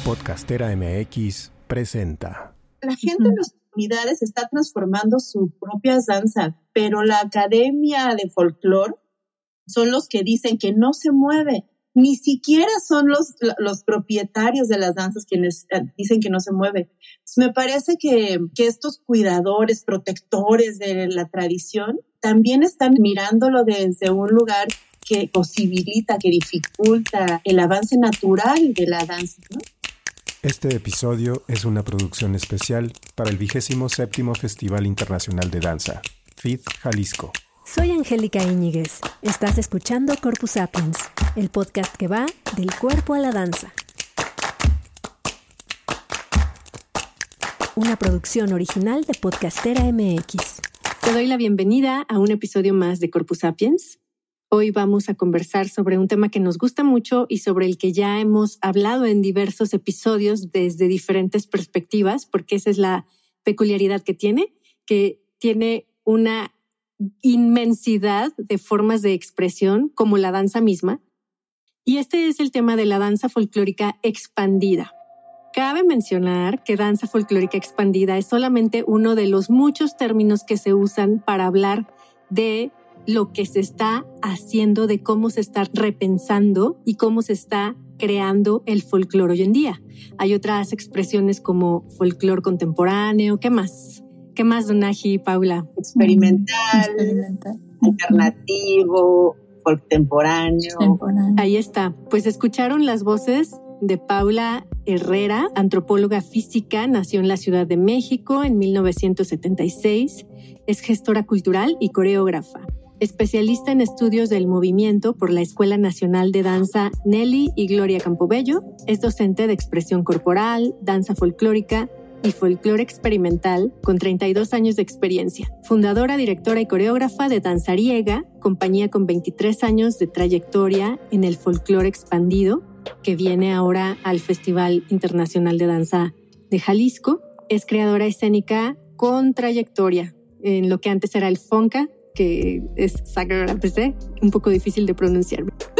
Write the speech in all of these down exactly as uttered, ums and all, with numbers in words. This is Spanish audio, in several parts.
Podcastera M X presenta. La gente en las comunidades está transformando sus propias danzas, pero la academia de folclore son los que dicen que no se mueve. Ni siquiera son los, los propietarios de las danzas quienes dicen que no se mueve. Me parece que, que estos cuidadores, protectores de la tradición, también están mirándolo desde un lugar que posibilita, que dificulta el avance natural de la danza, ¿no? Este episodio es una producción especial para el vigésimo séptimo Festival Internacional de Danza, F I D Jalisco. Soy Angélica Íñiguez. Estás escuchando Corpus Sapiens, el podcast que va del cuerpo a la danza. Una producción original de Podcastera M X. Te doy la bienvenida a un episodio más de Corpus Sapiens. Hoy vamos a conversar sobre un tema que nos gusta mucho y sobre el que ya hemos hablado en diversos episodios desde diferentes perspectivas, porque esa es la peculiaridad que tiene, que tiene una inmensidad de formas de expresión como la danza misma. Y este es el tema de la danza folclórica expandida. Cabe mencionar que danza folclórica expandida es solamente uno de los muchos términos que se usan para hablar de lo que se está haciendo, de cómo se está repensando y cómo se está creando el folclore hoy en día. Hay otras expresiones como folclore contemporáneo. ¿Qué más? ¿Qué más, Donaji y Paula? Experimental, Experimental. alternativo, contemporáneo. Ahí está. Pues escucharon las voces de Paula Herrera, antropóloga física, nació en la Ciudad de México en mil novecientos setenta y seis. Es gestora cultural y coreógrafa. Especialista en estudios del movimiento por la Escuela Nacional de Danza Nelly y Gloria Campobello. Es docente de expresión corporal, danza folclórica y folclore experimental con treinta y dos años de experiencia. Fundadora, directora y coreógrafa de Danzariega, compañía con veintitrés años de trayectoria en el folclore expandido, que viene ahora al Festival Internacional de Danza de Jalisco. Es creadora escénica con trayectoria en lo que antes era el FONCA, que es Sacra P C, un poco difícil de pronunciar.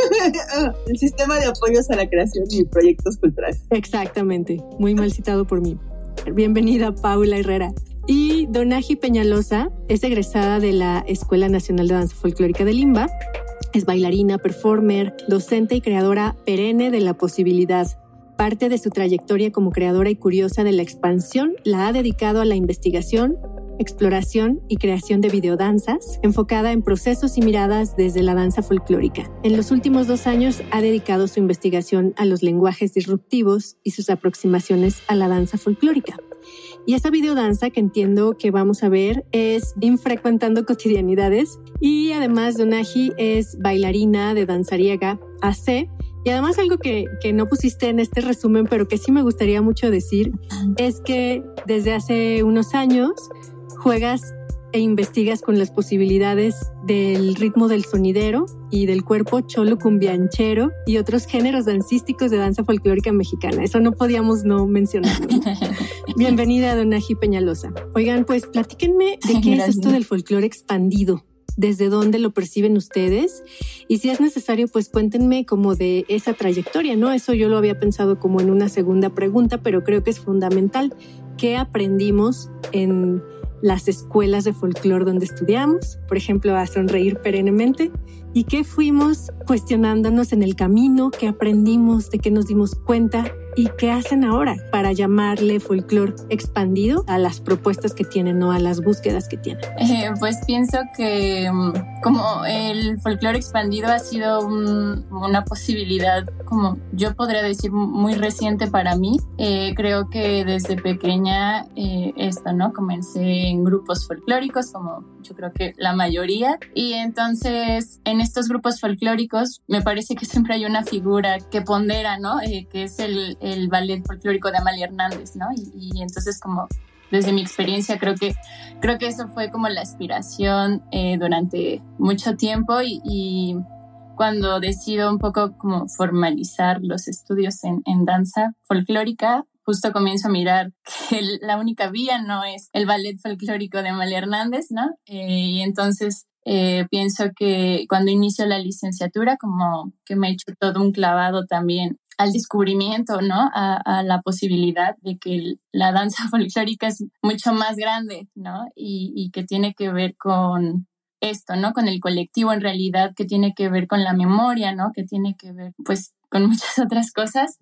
El sistema de apoyos a la creación y proyectos culturales. Exactamente, muy mal citado por mí. Bienvenida, Paula Herrera. Y Donaji Peñalosa es egresada de la Escuela Nacional de Danza Folclórica de Limba. Es bailarina, performer, docente y creadora perenne de la posibilidad. Parte de su trayectoria como creadora y curiosa de la expansión la ha dedicado a la investigación, exploración y creación de videodanzas, enfocada en procesos y miradas desde la danza folclórica. En los últimos dos años ha dedicado su investigación a los lenguajes disruptivos y sus aproximaciones a la danza folclórica. Y esa videodanza que entiendo que vamos a ver es Infrecuentando Cotidianidades, y además Donaji es bailarina de Danzariega A C. Y además algo que, que no pusiste en este resumen, pero que sí me gustaría mucho decir, es que desde hace unos años juegas e investigas con las posibilidades del ritmo del sonidero y del cuerpo cholo cumbianchero y otros géneros dancísticos de danza folclórica mexicana. Eso no podíamos no mencionarlo. Bienvenida, Donaji Peñalosa. Oigan, pues platíquenme de qué Gracias. Es esto del folclore expandido. ¿Desde dónde lo perciben ustedes? Y si es necesario, pues cuéntenme como de esa trayectoria, ¿no? Eso yo lo había pensado como en una segunda pregunta, pero creo que es fundamental. ¿Qué aprendimos en las escuelas de folclore donde estudiamos? Por ejemplo, a sonreír perennemente. ¿Y qué fuimos cuestionándonos en el camino? ¿Qué aprendimos? ¿De qué nos dimos cuenta? ¿Y qué hacen ahora para llamarle folclore expandido a las propuestas que tienen o a las búsquedas que tienen? Eh, pues pienso que como el folclore expandido ha sido un, una posibilidad, como yo podría decir, muy reciente para mí. Eh, creo que desde pequeña eh, esto, ¿no? Comencé en grupos folclóricos, como yo creo que la mayoría. Y entonces en estos grupos folclóricos me parece que siempre hay una figura que pondera, ¿no? Eh, que es el el ballet folclórico de Amalia Hernández, ¿no? Y, y entonces como desde mi experiencia creo que, creo que eso fue como la aspiración eh, durante mucho tiempo y, y cuando decido un poco como formalizar los estudios en, en danza folclórica, justo comienzo a mirar que el, la única vía no es el ballet folclórico de Amalia Hernández, ¿no? Eh, y entonces Eh, pienso que cuando inicio la licenciatura, como que me he hecho todo un clavado también al descubrimiento, ¿no? A, a la posibilidad de que el, la danza folclórica es mucho más grande, ¿no? Y, y que tiene que ver con esto, ¿no? Con el colectivo en realidad, que tiene que ver con la memoria, ¿no? Que tiene que ver, pues, con muchas otras cosas.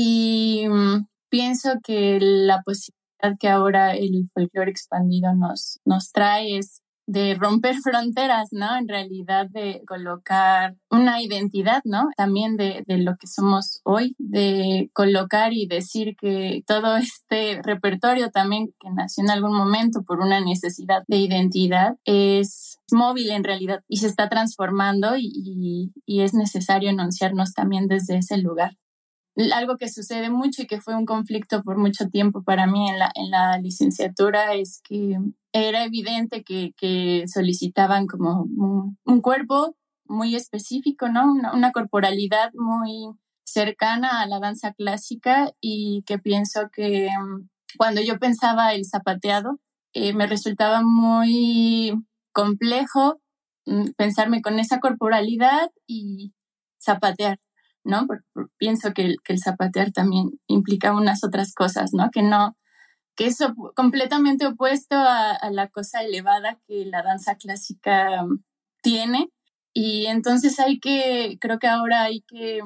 Y um, pienso que la posibilidad que ahora el folclore expandido nos, nos trae es de romper fronteras, ¿no? En realidad de colocar una identidad, ¿no? También de, de lo que somos hoy, de colocar y decir que todo este repertorio también que nació en algún momento por una necesidad de identidad es móvil en realidad y se está transformando y, y, y es necesario enunciarnos también desde ese lugar. Algo que sucede mucho y que fue un conflicto por mucho tiempo para mí en la, en la licenciatura es que era evidente que, que solicitaban como un, un cuerpo muy específico, ¿no? Una, una corporalidad muy cercana a la danza clásica y que pienso que um, cuando yo pensaba el zapateado eh, me resultaba muy complejo um, pensarme con esa corporalidad y zapatear, ¿no? Por, por, pienso que el, que el zapatear también implica unas otras cosas, ¿no? Que no, que es op- completamente opuesto a, a la cosa elevada que la danza clásica um, tiene. Y entonces hay que, creo que ahora hay que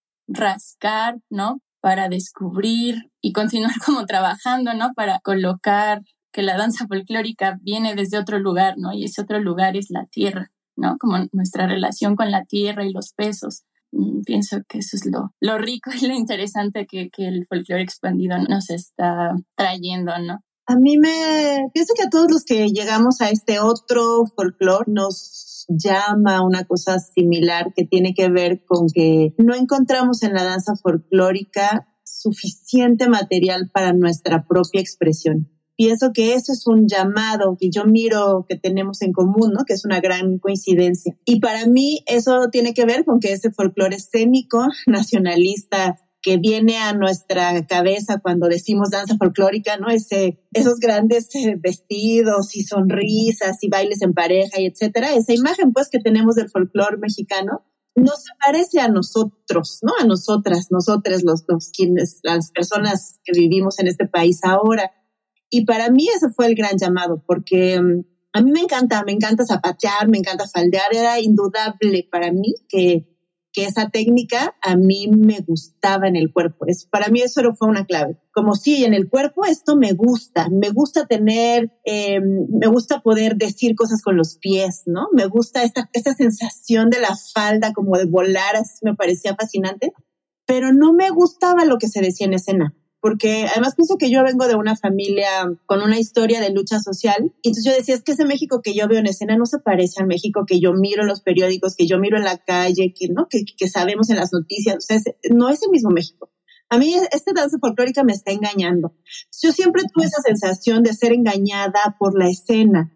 rascar, ¿no? Para descubrir y continuar como trabajando, ¿no? Para colocar que la danza folclórica viene desde otro lugar, ¿no? Y ese otro lugar es la tierra, ¿no? Como nuestra relación con la tierra y los pesos. Pienso que eso es lo, lo rico y lo interesante que, que el folclore expandido nos está trayendo, ¿no? A mí me... Pienso que a todos los que llegamos a este otro folclore nos llama una cosa similar que tiene que ver con que no encontramos en la danza folclórica suficiente material para nuestra propia expresión. Pienso que eso es un llamado que yo miro que tenemos en común, ¿no? Que es una gran coincidencia. Y para mí eso tiene que ver con que ese folclore escénico, nacionalista, que viene a nuestra cabeza cuando decimos danza folclórica, ¿no? Ese, esos grandes vestidos y sonrisas y bailes en pareja y etcétera. Esa imagen, pues, que tenemos del folclore mexicano no se parece a nosotros, ¿no? A nosotras, nosotros, los, los quienes, las personas que vivimos en este país ahora. Y para mí ese fue el gran llamado, porque um, a mí me encanta, me encanta zapatear, me encanta faldear. Era indudable para mí que, que esa técnica a mí me gustaba en el cuerpo. Es, para mí eso fue una clave. Como sí, en el cuerpo esto me gusta. Me gusta tener, eh, me gusta poder decir cosas con los pies, ¿no? Me gusta esta, esta sensación de la falda, como de volar, así me parecía fascinante. Pero no me gustaba lo que se decía en escena. Porque además pienso que yo vengo de una familia con una historia de lucha social. Y entonces yo decía, es que ese México que yo veo en escena no se parece al México que yo miro en los periódicos, que yo miro en la calle, que, ¿no? que, que sabemos en las noticias. O sea, es, no es el mismo México. A mí esta danza folclórica me está engañando. Yo siempre tuve esa sensación de ser engañada por la escena.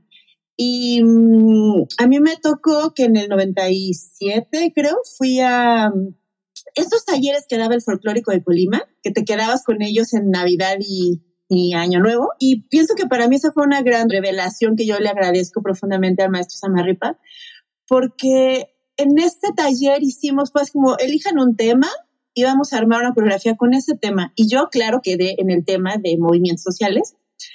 Y um, a mí me tocó que en el noventa y siete, creo, fui a... estos talleres que daba el Folclórico de Colima, que te quedabas con ellos en Navidad y, y Año Nuevo. Y pienso que para mí esa fue una gran revelación que yo le agradezco profundamente al maestro Samarripa, porque en este taller hicimos pues como elijan un tema y vamos a armar una coreografía con ese tema. Y yo, claro, quedé en el tema de movimientos sociales.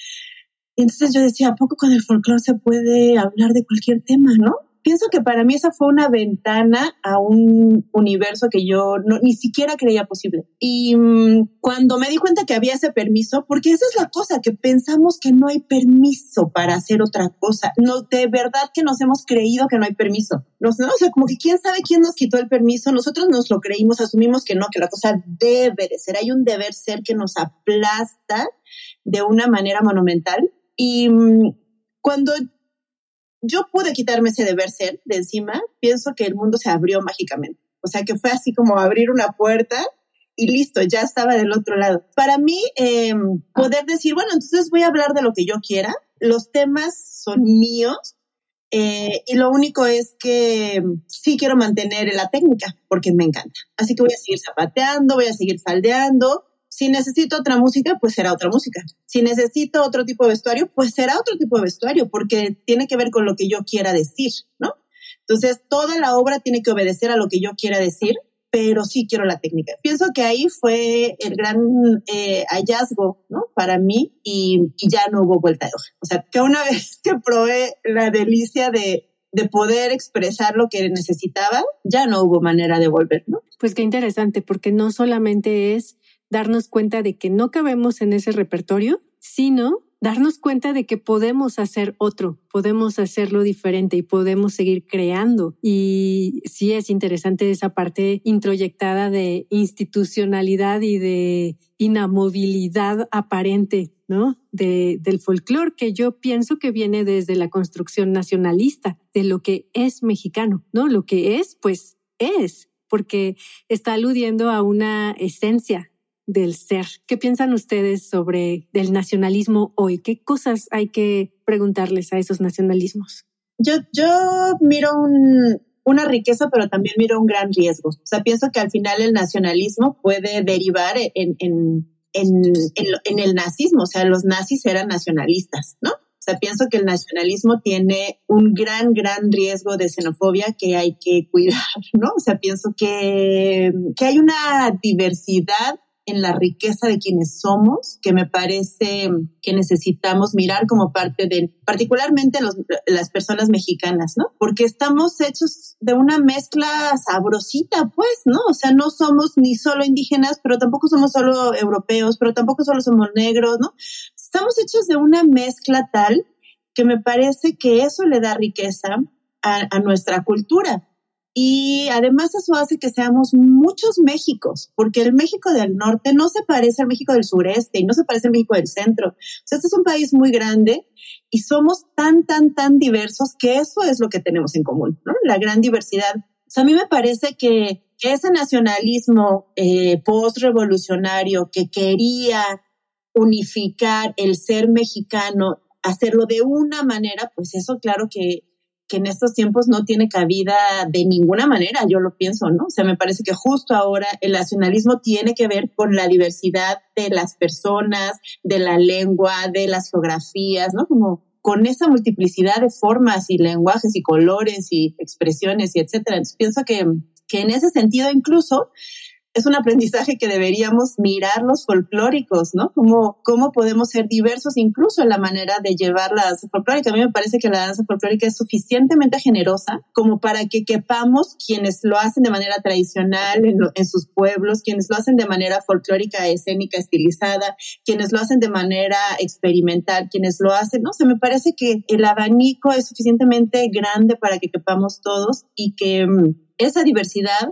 Y entonces yo decía, ¿a poco con el folclore se puede hablar de cualquier tema, no? Pienso que para mí esa fue una ventana a un universo que yo no, ni siquiera creía posible. Y um, cuando me di cuenta que había ese permiso, porque esa es la cosa, que pensamos que no hay permiso para hacer otra cosa. No, de verdad que nos hemos creído que no hay permiso. Nos, ¿no? O sea, como que quién sabe quién nos quitó el permiso. Nosotros nos lo creímos, asumimos que no, que la cosa debe de ser. Hay un deber ser que nos aplasta de una manera monumental. Y um, cuando yo pude quitarme ese deber ser de encima, pienso que el mundo se abrió mágicamente. O sea, que fue así como abrir una puerta y listo, ya estaba del otro lado. Para mí, eh, poder decir, bueno, entonces voy a hablar de lo que yo quiera. Los temas son míos eh, y lo único es que sí quiero mantener la técnica porque me encanta. Así que voy a seguir zapateando, voy a seguir faldeando. Si necesito otra música, pues será otra música. Si necesito otro tipo de vestuario, pues será otro tipo de vestuario, porque tiene que ver con lo que yo quiera decir, ¿no? Entonces, toda la obra tiene que obedecer a lo que yo quiera decir, pero sí quiero la técnica. Pienso que ahí fue el gran eh, hallazgo, ¿no? Para mí y, y ya no hubo vuelta de hoja. O sea, que una vez que probé la delicia de, de poder expresar lo que necesitaba, ya no hubo manera de volver, ¿no? Pues qué interesante, porque no solamente es darnos cuenta de que no cabemos en ese repertorio, sino darnos cuenta de que podemos hacer otro, podemos hacerlo diferente y podemos seguir creando. Y sí es interesante esa parte introyectada de institucionalidad y de inamovilidad aparente, ¿no? De, del folclore, que yo pienso que viene desde la construcción nacionalista, de lo que es mexicano, ¿no? Lo que es, pues es, porque está aludiendo a una esencia del ser. ¿Qué piensan ustedes sobre el nacionalismo hoy? ¿Qué cosas hay que preguntarles a esos nacionalismos? Yo, yo miro un, una riqueza, pero también miro un gran riesgo. O sea, pienso que al final el nacionalismo puede derivar en, en, en, en, en el nazismo. O sea, los nazis eran nacionalistas, ¿no? O sea, pienso que el nacionalismo tiene un gran, gran riesgo de xenofobia que hay que cuidar, ¿no? O sea, pienso que, que hay una diversidad en la riqueza de quienes somos, que me parece que necesitamos mirar como parte de, particularmente los, las personas mexicanas, ¿no? Porque estamos hechos de una mezcla sabrosita, pues, ¿no? O sea, no somos ni solo indígenas, pero tampoco somos solo europeos, pero tampoco solo somos negros, ¿no? Estamos hechos de una mezcla tal que me parece que eso le da riqueza a, a nuestra cultura. Y además eso hace que seamos muchos Méxicos, porque el México del norte no se parece al México del sureste y no se parece al México del centro. O sea, este es un país muy grande y somos tan, tan, tan diversos que eso es lo que tenemos en común, ¿no? La gran diversidad. O sea, a mí me parece que, que ese nacionalismo eh, post-revolucionario que quería unificar el ser mexicano, hacerlo de una manera, pues eso claro que que en estos tiempos no tiene cabida de ninguna manera, yo lo pienso, ¿no? O sea, me parece que justo ahora el nacionalismo tiene que ver con la diversidad de las personas, de la lengua, de las geografías, ¿no? Como con esa multiplicidad de formas y lenguajes y colores y expresiones y etcétera. Entonces pienso que, que en ese sentido incluso es un aprendizaje que deberíamos mirar los folclóricos, ¿no? Cómo, cómo podemos ser diversos incluso en la manera de llevar la danza folclórica. A mí me parece que la danza folclórica es suficientemente generosa como para que quepamos quienes lo hacen de manera tradicional en, lo, en sus pueblos, quienes lo hacen de manera folclórica, escénica, estilizada, quienes lo hacen de manera experimental, quienes lo hacen, ¿no? O sea, me parece que el abanico es suficientemente grande para que quepamos todos y que um, esa diversidad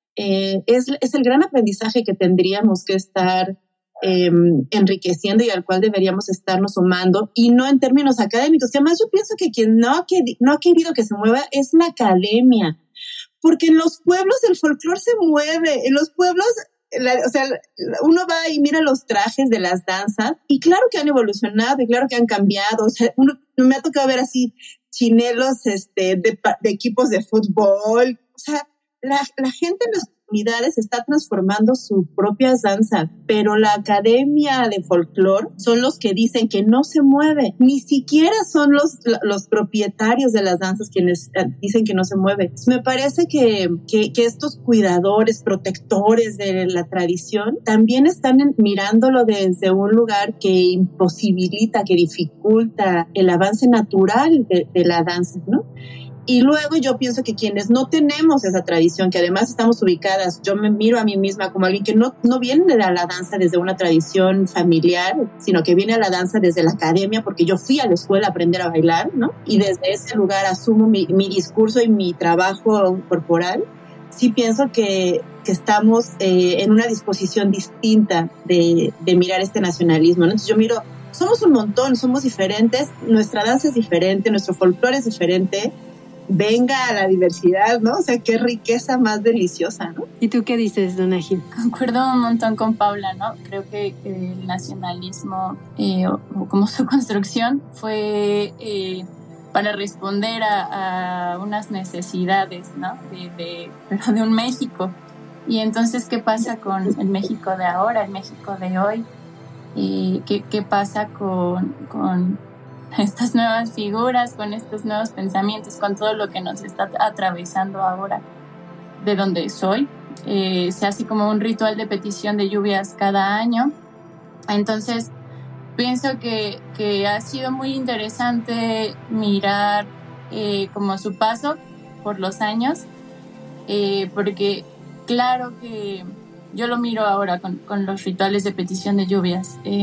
Eh, es, es el gran aprendizaje que tendríamos que estar eh, enriqueciendo y al cual deberíamos estarnos sumando, y no en términos académicos, que además yo pienso que quien no ha, que, no ha querido que se mueva es la academia, porque en los pueblos el folclore se mueve, en los pueblos, la, o sea, uno va y mira los trajes de las danzas y claro que han evolucionado y claro que han cambiado, o sea, uno, me ha tocado ver así chinelos este, de, de equipos de fútbol, o sea, La, la gente en las comunidades está transformando sus propias danzas, pero la academia de folclore son los que dicen que no se mueve. Ni siquiera son los, los propietarios de las danzas quienes dicen que no se mueve. Me parece que, que, que estos cuidadores, protectores de la tradición, también están mirándolo desde un lugar que imposibilita, que dificulta el avance natural de, de la danza, ¿no? Y luego yo pienso que quienes no tenemos esa tradición, que además estamos ubicadas, yo me miro a mí misma como alguien que no, no viene de la danza desde una tradición familiar, sino que viene a la danza desde la academia, porque yo fui a la escuela a aprender a bailar, ¿no? Y desde ese lugar asumo mi, mi discurso y mi trabajo corporal. Sí pienso que, que estamos eh, en una disposición distinta de, de mirar este nacionalismo, ¿no? Entonces yo miro, somos un montón, somos diferentes, nuestra danza es diferente, nuestro folclore es diferente. Venga a la diversidad, ¿no? O sea, qué riqueza más deliciosa, ¿no? ¿Y tú qué dices, Donají? Concuerdo un montón con Paula, ¿no? Creo que, que el nacionalismo, eh, o, o como su construcción, fue eh, para responder a, a unas necesidades, ¿no? De, de, pero de un México. Y entonces, ¿qué pasa con el México de ahora, el México de hoy? Eh, ¿qué, ¿Qué pasa con... con estas nuevas figuras, con estos nuevos pensamientos, con todo lo que nos está atravesando ahora, de donde soy, eh, se hace como un ritual de petición de lluvias cada año. Entonces, pienso que, que ha sido muy interesante mirar eh, como su paso por los años, eh, porque claro que yo lo miro ahora con, con los rituales de petición de lluvias. Eh,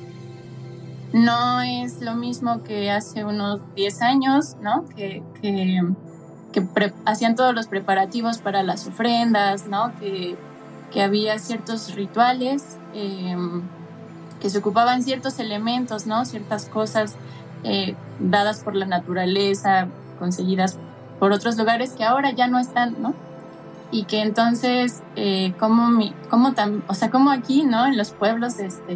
no es lo mismo que hace unos diez años, ¿no? Que, que, que pre- hacían todos los preparativos para las ofrendas, ¿no? Que, que había ciertos rituales, eh, que se ocupaban ciertos elementos, ¿no? Ciertas cosas eh, dadas por la naturaleza, conseguidas por otros lugares que ahora ya no están, ¿no? Y que entonces, eh, como, mi, como, tam, o sea, como aquí, ¿no? En los pueblos este,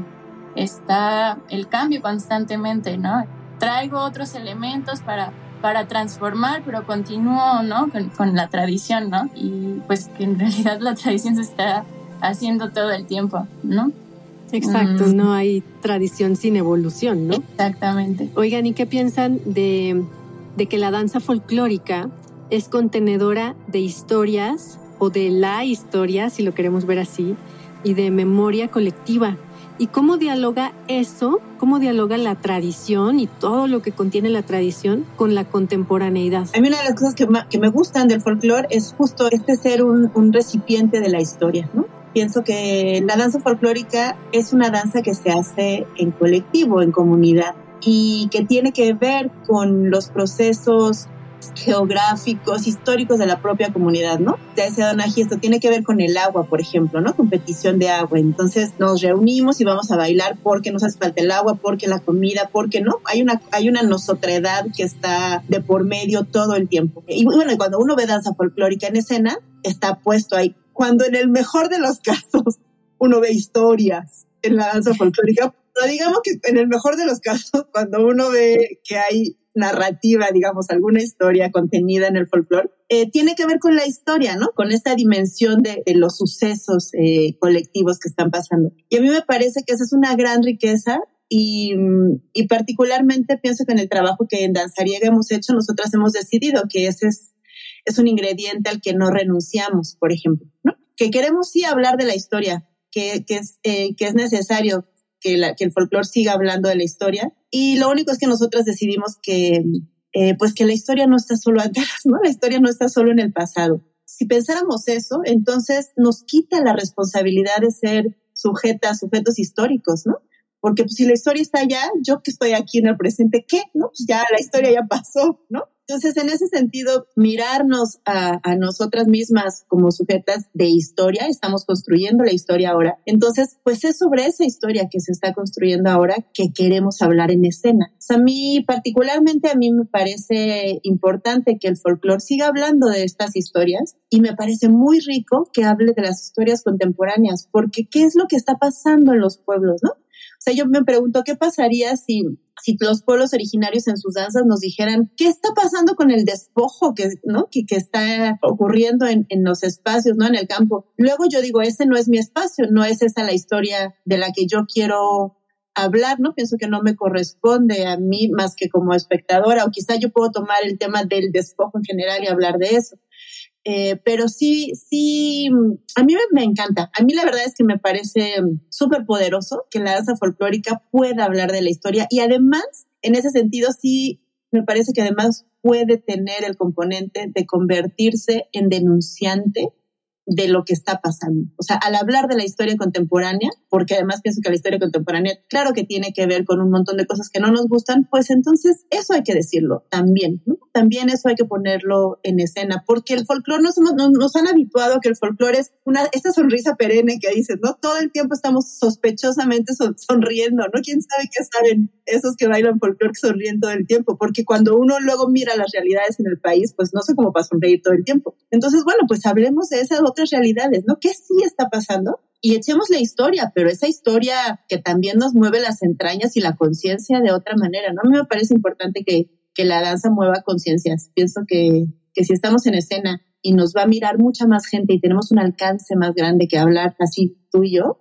está el cambio constantemente, ¿no? Traigo otros elementos para, para transformar, pero continúo, ¿no? Con, con la tradición, ¿no? Y pues que en realidad la tradición se está haciendo todo el tiempo, ¿no? Exacto, mm. No hay tradición sin evolución, ¿no? Exactamente. Oigan, ¿y qué piensan de, de que la danza folclórica es contenedora de historias o de la historia, si lo queremos ver así, y de memoria colectiva? ¿Y cómo dialoga eso, cómo dialoga la tradición y todo lo que contiene la tradición con la contemporaneidad? A mí una de las cosas que, que me gustan del folclore es justo este ser un, un recipiente de la historia, ¿no? Pienso que la danza folclórica es una danza que se hace en colectivo, en comunidad, y que tiene que ver con los procesos geográficos, históricos de la propia comunidad, ¿no? Ya decía Donaji, esto tiene que ver con el agua, por ejemplo, ¿no? Competición de agua. Entonces nos reunimos y vamos a bailar porque nos hace falta el agua, porque la comida, porque no. Hay una, hay una nosotredad que está de por medio todo el tiempo. Y bueno, cuando uno ve danza folclórica en escena, está puesto ahí. Cuando en el mejor de los casos uno ve historias en la danza folclórica, pero digamos que en el mejor de los casos, cuando uno ve que hay narrativa, digamos, alguna historia contenida en el folclore, eh, tiene que ver con la historia, ¿no? Con esta dimensión de, de los sucesos eh, colectivos que están pasando. Y a mí me parece que esa es una gran riqueza y, y particularmente pienso que en el trabajo que en Danzariega hemos hecho, nosotras hemos decidido que ese es, es un ingrediente al que no renunciamos, por ejemplo, ¿no? Que queremos sí hablar de la historia, que, que, es, eh, que es necesario que, la, que el folclore siga hablando de la historia. Y lo único es que nosotros decidimos que, eh, pues que la historia no está solo atrás, ¿no? La historia no está solo en el pasado. Si pensáramos eso, entonces nos quita la responsabilidad de ser sujetas, sujetos históricos, ¿no? Porque pues, si la historia está allá, yo que estoy aquí en el presente, ¿qué? ¿No? Pues ya la historia ya pasó, ¿no? Entonces, en ese sentido, mirarnos a, a nosotras mismas como sujetas de historia, estamos construyendo la historia ahora. Entonces, pues es sobre esa historia que se está construyendo ahora que queremos hablar en escena. O sea, a mí, particularmente a mí me parece importante que el folclore siga hablando de estas historias y me parece muy rico que hable de las historias contemporáneas, porque ¿qué es lo que está pasando en los pueblos, no? O sea, yo me pregunto, ¿qué pasaría si, si los pueblos originarios en sus danzas nos dijeran qué está pasando con el despojo que, ¿no? que, que está ocurriendo en, en los espacios, ¿no? En el campo? Luego yo digo, ese no es mi espacio, no es esa la historia de la que yo quiero hablar, ¿no? Pienso que no me corresponde a mí más que como espectadora, o quizá yo puedo tomar el tema del despojo en general y hablar de eso. Eh, pero sí, sí, a mí me, me encanta. A mí la verdad es que me parece súper poderoso que la danza folclórica pueda hablar de la historia y además, en ese sentido, sí me parece que además puede tener el componente de convertirse en denunciante de lo que está pasando. O sea, al hablar de la historia contemporánea, porque además pienso que la historia contemporánea, claro que tiene que ver con un montón de cosas que no nos gustan, pues entonces eso hay que decirlo también, ¿no? También eso hay que ponerlo en escena, porque el folclore nos, nos, nos han habituado a que el folclore es una, esta sonrisa perenne que dices, ¿no? Todo el tiempo estamos sospechosamente son, sonriendo, ¿no? ¿Quién sabe qué saben esos que bailan folclore que sonríen todo el tiempo? Porque cuando uno luego mira las realidades en el país, pues no sé cómo para sonreír todo el tiempo. Entonces, bueno, pues hablemos de esas otras realidades, ¿no? ¿Qué sí está pasando? Y echemos la historia, pero esa historia que también nos mueve las entrañas y la conciencia de otra manera, ¿no? A mí me parece importante que, que la danza mueva conciencias. Pienso que, que si estamos en escena y nos va a mirar mucha más gente y tenemos un alcance más grande que hablar así tú y yo,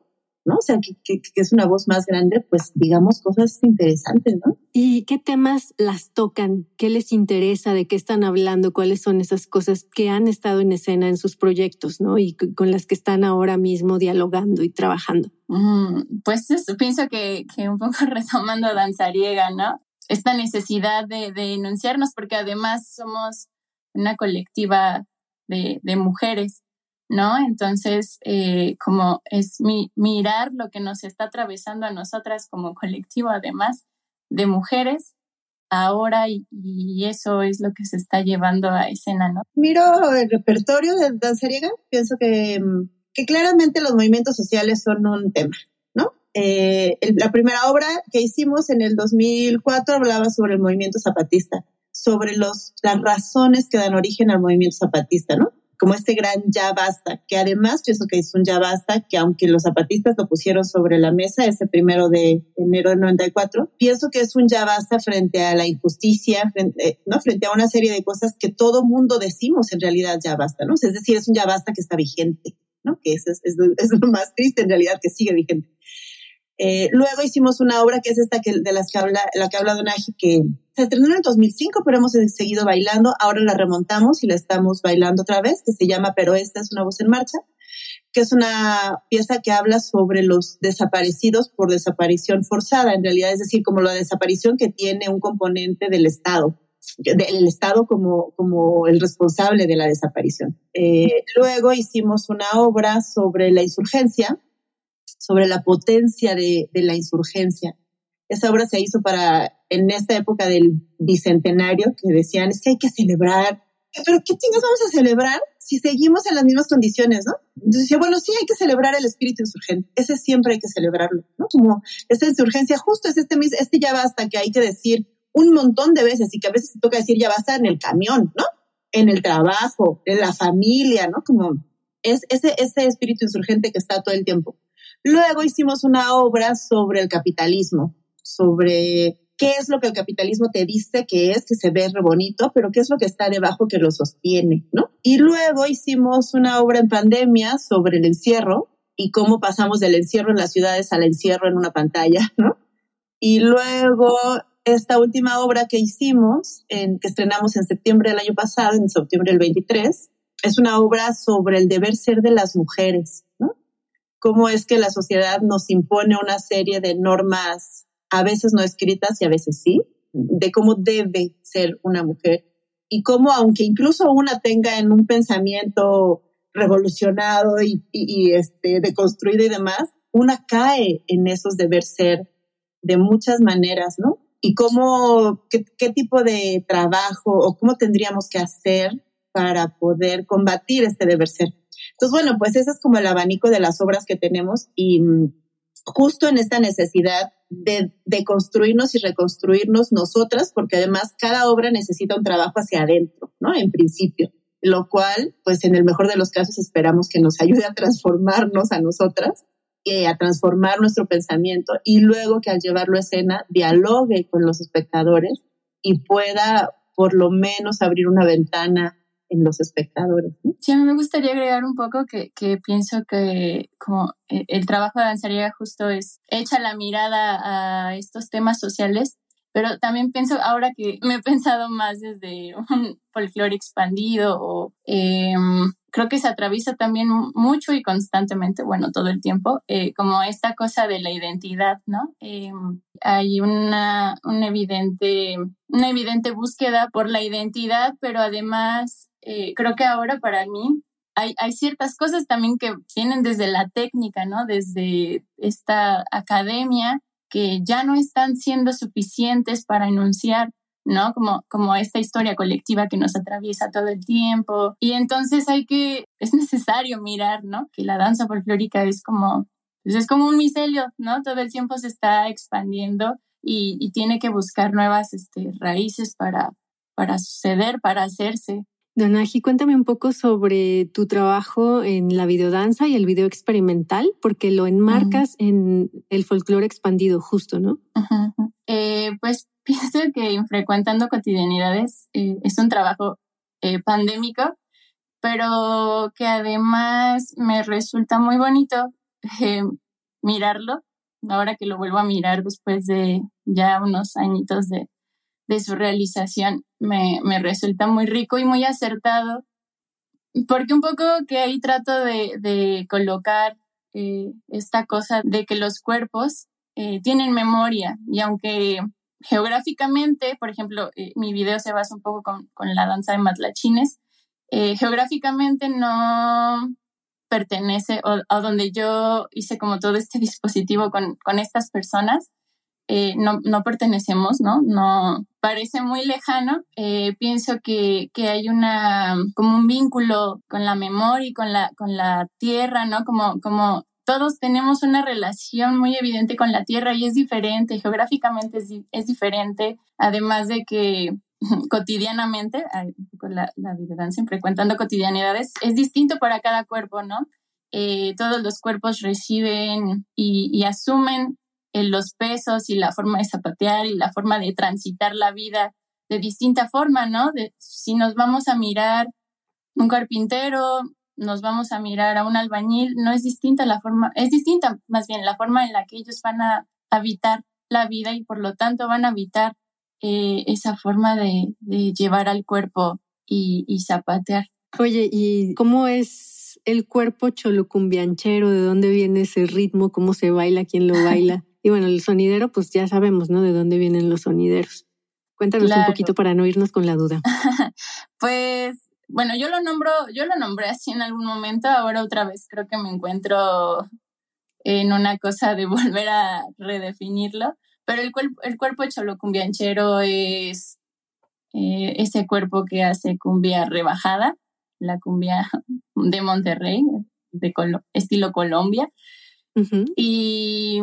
¿no? O sea, que, que, que es una voz más grande, pues digamos cosas interesantes, ¿no? ¿Y qué temas las tocan? ¿Qué les interesa? ¿De qué están hablando? ¿Cuáles son esas cosas que han estado en escena en sus proyectos, ¿no? Y con las que están ahora mismo dialogando y trabajando. Mm, pues eso, pienso que, que un poco retomando Danzariega, ¿no? Esta necesidad de, de enunciarnos, porque además somos una colectiva de, de mujeres, ¿no? Entonces, eh, como es mi, mirar lo que nos está atravesando a nosotras como colectivo, además de mujeres, ahora, y, y eso es lo que se está llevando a escena, ¿no? Miro el repertorio de Danzariega, pienso que, que claramente los movimientos sociales son un tema, ¿no? Eh, el, la primera obra que hicimos en el dos mil cuatro hablaba sobre el movimiento zapatista, sobre los, las razones que dan origen al movimiento zapatista, ¿no? Como este gran ya basta, que además pienso que es un ya basta, que aunque los zapatistas lo pusieron sobre la mesa ese primero de enero del noventa y cuatro, pienso que es un ya basta frente a la injusticia, frente, ¿no? Frente a una serie de cosas que todo mundo decimos en realidad ya basta, ¿no? Es decir, es un ya basta que está vigente, ¿no? Que eso es, es, es lo más triste en realidad, que sigue vigente. Eh, luego hicimos una obra que es esta que, de las que habla, la que habla Donaji, que se estrenó en el dos mil cinco, pero hemos seguido bailando. Ahora la remontamos y la estamos bailando otra vez, que se llama Pero esta es una voz en marcha, que es una pieza que habla sobre los desaparecidos por desaparición forzada, en realidad, es decir, como la desaparición que tiene un componente del Estado, del Estado como, como el responsable de la desaparición. Eh, luego hicimos una obra sobre la insurgencia, sobre la potencia de, de la insurgencia. Esa obra se hizo para, en esta época del bicentenario, que decían, es que hay que celebrar. ¿Pero qué chingas vamos a celebrar si seguimos en las mismas condiciones, no? Entonces decía, bueno, sí, hay que celebrar el espíritu insurgente. Ese siempre hay que celebrarlo, ¿no? Como esta insurgencia, justo es este, este ya basta que hay que decir un montón de veces y que a veces se toca decir ya basta en el camión, ¿no? En el trabajo, en la familia, ¿no? Como es ese, ese espíritu insurgente que está todo el tiempo. Luego hicimos una obra sobre el capitalismo, sobre qué es lo que el capitalismo te dice que es, que se ve re bonito, pero qué es lo que está debajo que lo sostiene, ¿no? Y luego hicimos una obra en pandemia sobre el encierro y cómo pasamos del encierro en las ciudades al encierro en una pantalla, ¿no? Y luego esta última obra que hicimos, en, que estrenamos en septiembre del año pasado, en septiembre del veintitrés, es una obra sobre el deber ser de las mujeres, ¿no? Cómo es que la sociedad nos impone una serie de normas, a veces no escritas y a veces sí, de cómo debe ser una mujer y cómo, aunque incluso una tenga en un pensamiento revolucionado y, y, y este, deconstruido y demás, una cae en esos deber ser de muchas maneras, ¿no? Y cómo, qué, qué tipo de trabajo o cómo tendríamos que hacer para poder combatir este deber ser. Entonces, bueno, pues ese es como el abanico de las obras que tenemos y justo en esta necesidad de, de construirnos y reconstruirnos nosotras, porque además cada obra necesita un trabajo hacia adentro, ¿no? En principio, lo cual, pues en el mejor de los casos esperamos que nos ayude a transformarnos a nosotras, eh, a transformar nuestro pensamiento y luego que al llevarlo a escena dialogue con los espectadores y pueda por lo menos abrir una ventana en los espectadores, ¿no? Sí, a mí me gustaría agregar un poco que, que pienso que como el trabajo de Danzariega justo es echa la mirada a estos temas sociales, pero también pienso ahora que me he pensado más desde un folclore expandido o eh, creo que se atraviesa también mucho y constantemente, bueno, todo el tiempo, eh, como esta cosa de la identidad, ¿no? Eh, hay una, una, evidente, una evidente búsqueda por la identidad, pero además eh, creo que ahora para mí hay, hay ciertas cosas también que vienen desde la técnica, ¿no? Desde esta academia que ya no están siendo suficientes para enunciar, ¿no? Como, como esta historia colectiva que nos atraviesa todo el tiempo. Y entonces hay que, es necesario mirar, ¿no? Que la danza folclórica es como, pues es como un micelio, ¿no? Todo el tiempo se está expandiendo y, y tiene que buscar nuevas este, raíces para, para suceder, para hacerse. Donaji, cuéntame un poco sobre tu trabajo en la videodanza y el video experimental, porque lo enmarcas uh-huh. en el folclore expandido justo, ¿no? Uh-huh. Eh, pues pienso que Infrecuentando Cotidianidades eh, es un trabajo eh, pandémico, pero que además me resulta muy bonito. Eh, mirarlo, ahora que lo vuelvo a mirar después de ya unos añitos de, de su realización, me, me resulta muy rico y muy acertado, porque un poco que ahí trato de, de colocar eh, esta cosa de que los cuerpos eh, tienen memoria, y aunque geográficamente, por ejemplo, eh, mi video se basa un poco con, con la danza de matlachines, eh, geográficamente no pertenece, o, o donde yo hice como todo este dispositivo con, con estas personas, eh, no, no pertenecemos, ¿no? No parece muy lejano. Eh, pienso que, que hay una, como un vínculo con la memoria y con la, con la tierra, ¿no? Como, como todos tenemos una relación muy evidente con la tierra y es diferente, geográficamente es, es diferente, además de que cotidianamente, la, la videodanza, frecuentando cotidianidades, es distinto para cada cuerpo, ¿no? Eh, todos los cuerpos reciben y, y asumen eh, los pesos y la forma de zapatear y la forma de transitar la vida de distinta forma, ¿no? De, si nos vamos a mirar un carpintero, nos vamos a mirar a un albañil, no es distinta la forma, es distinta más bien la forma en la que ellos van a habitar la vida y por lo tanto van a habitar Eh, esa forma de, de llevar al cuerpo y, y zapatear. Oye, ¿y cómo es el cuerpo cholocumbianchero? ¿De dónde viene ese ritmo? ¿Cómo se baila? ¿Quién lo baila? Y bueno, el sonidero, pues ya sabemos, ¿no? De dónde vienen los sonideros. Cuéntanos claro. un poquito para no irnos con la duda. Pues, bueno, yo lo nombro, yo lo nombré así en algún momento, ahora otra vez creo que me encuentro en una cosa de volver a redefinirlo. Pero el, cuerpo, el cuerpo cholocumbianchero es eh, ese cuerpo que hace cumbia rebajada, la cumbia de Monterrey, de Colo- estilo Colombia. Uh-huh. Y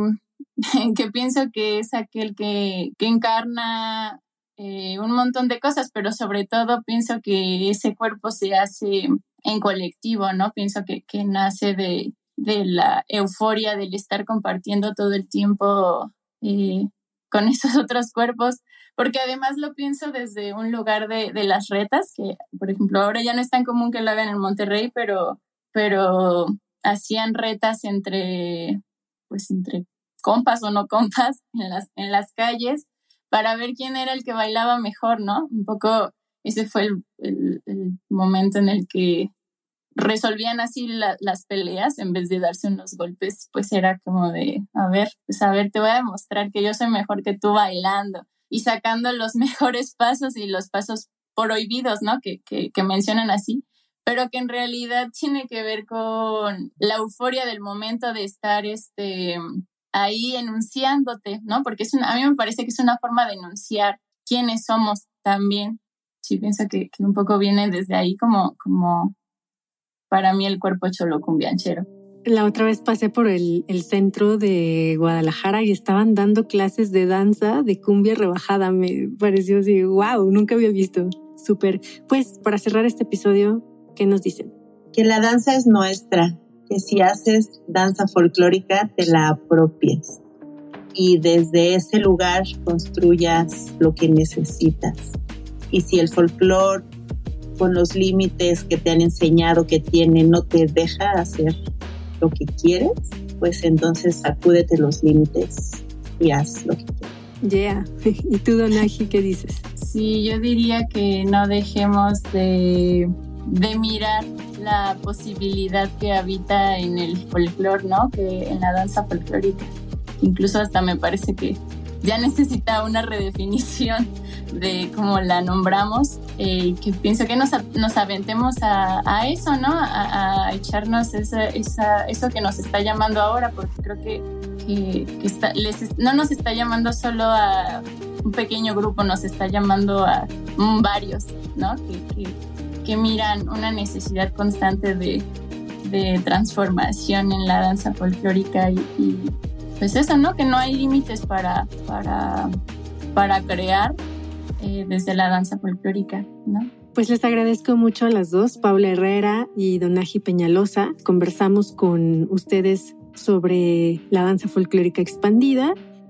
que pienso que es aquel que, que encarna eh, un montón de cosas, pero sobre todo pienso que ese cuerpo se hace en colectivo, ¿no? Pienso que, que nace de, de la euforia del estar compartiendo todo el tiempo Eh, con esos otros cuerpos, porque además lo pienso desde un lugar de, de las retas, que por ejemplo ahora ya no es tan común que lo hagan en Monterrey, pero, pero hacían retas entre, pues entre compas o no compas en las, en las calles para ver quién era el que bailaba mejor, ¿no? Un poco ese fue el, el, el momento en el que resolvían así la, las peleas en vez de darse unos golpes, pues era como de, a ver, pues a ver, te voy a demostrar que yo soy mejor que tú bailando y sacando los mejores pasos y los pasos prohibidos, ¿no? Que, que, que mencionan así, pero que en realidad tiene que ver con la euforia del momento de estar este, ahí enunciándote, ¿no? Porque es una, a mí me parece que es una forma de enunciar quiénes somos también. Sí, pienso que, que un poco viene desde ahí como... como para mí el cuerpo cholocumbianchero. La otra vez pasé por el, el centro de Guadalajara y estaban dando clases de danza de cumbia rebajada. Me pareció así, wow, nunca había visto. Súper. Pues para cerrar este episodio, ¿qué nos dicen? Que la danza es nuestra, que si haces danza folclórica te la apropies y desde ese lugar construyas lo que necesitas. Y si el folclore con los límites que te han enseñado que tiene no te deja hacer lo que quieres, pues entonces sacúdete los límites y haz lo que quieres. Yeah. ¿Y tú, Donaji, qué dices? Sí, yo diría que no dejemos de, de mirar la posibilidad que habita en el folclore, ¿no? Que en la danza folclórica. Incluso hasta me parece que ya necesita una redefinición de cómo la nombramos, eh, que pienso que nos, nos aventemos a, a eso, ¿no? A, a echarnos esa, esa, eso que nos está llamando ahora, porque creo que, que, que está, les, no nos está llamando solo a un pequeño grupo, nos está llamando a um, varios, ¿no? Que, que, que miran una necesidad constante de, de transformación en la danza folclórica y, y pues eso, ¿no? Que no hay límites para, para, para crear eh, desde la danza folclórica, ¿no? Pues les agradezco mucho a las dos, Paula Herrera y Donaji Peñalosa. Conversamos con ustedes sobre la danza folclórica expandida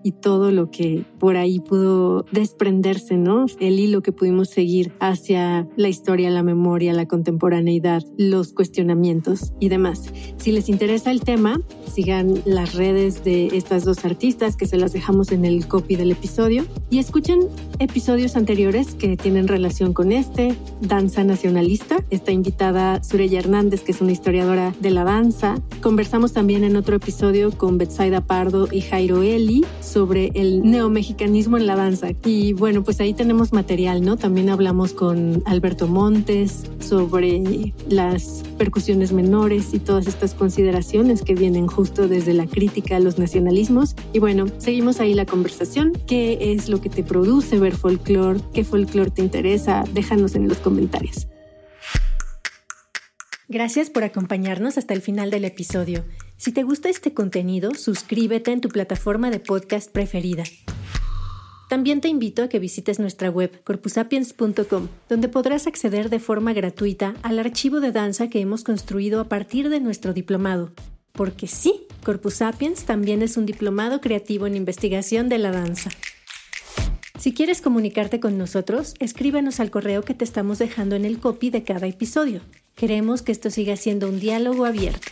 y todo lo que por ahí pudo desprenderse, ¿no? El hilo que pudimos seguir hacia la historia, la memoria, la contemporaneidad, los cuestionamientos y demás. Si les interesa el tema, sigan las redes de estas dos artistas que se las dejamos en el copy del episodio y escuchen episodios anteriores que tienen relación con este, Danza Nacionalista. Está invitada Sureya Hernández, que es una historiadora de la danza. Conversamos también en otro episodio con Betsaida Pardo y Jairo Eli sobre el neomexicanismo en la danza. Y bueno, pues ahí tenemos material, ¿no? También hablamos con Alberto Montes sobre las percusiones menores y todas estas consideraciones que vienen justo desde la crítica a los nacionalismos. Y bueno, seguimos ahí la conversación. ¿Qué es lo que te produce ver folclore? ¿Qué folclore te interesa? Déjanos en los comentarios. Gracias por acompañarnos hasta el final del episodio. Si te gusta este contenido, suscríbete en tu plataforma de podcast preferida. También te invito a que visites nuestra web corpusapiens punto com, donde podrás acceder de forma gratuita al archivo de danza que hemos construido a partir de nuestro diplomado. Porque sí, Corpus Sapiens también es un diplomado creativo en investigación de la danza. Si quieres comunicarte con nosotros, escríbenos al correo que te estamos dejando en el copy de cada episodio. Queremos que esto siga siendo un diálogo abierto.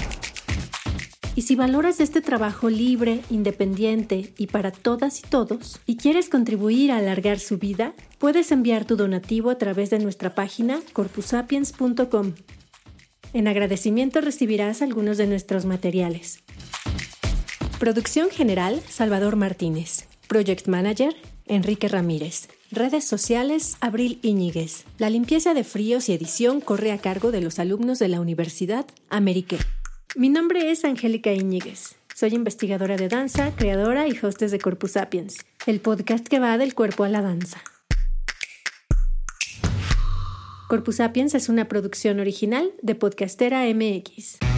Y si valoras este trabajo libre, independiente y para todas y todos, y quieres contribuir a alargar su vida, puedes enviar tu donativo a través de nuestra página corpus sapiens punto com. En agradecimiento recibirás algunos de nuestros materiales. Producción general, Salvador Martínez. Project Manager, Enrique Ramírez. Redes sociales, Abril Íñiguez. La limpieza de fríos y edición corre a cargo de los alumnos de la Universidad Amérique. Mi nombre es Angélica Íñiguez. Soy investigadora de danza, creadora y hostess de Corpus Sapiens, el podcast que va del cuerpo a la danza. Corpus Sapiens es una producción original de Podcastera M X.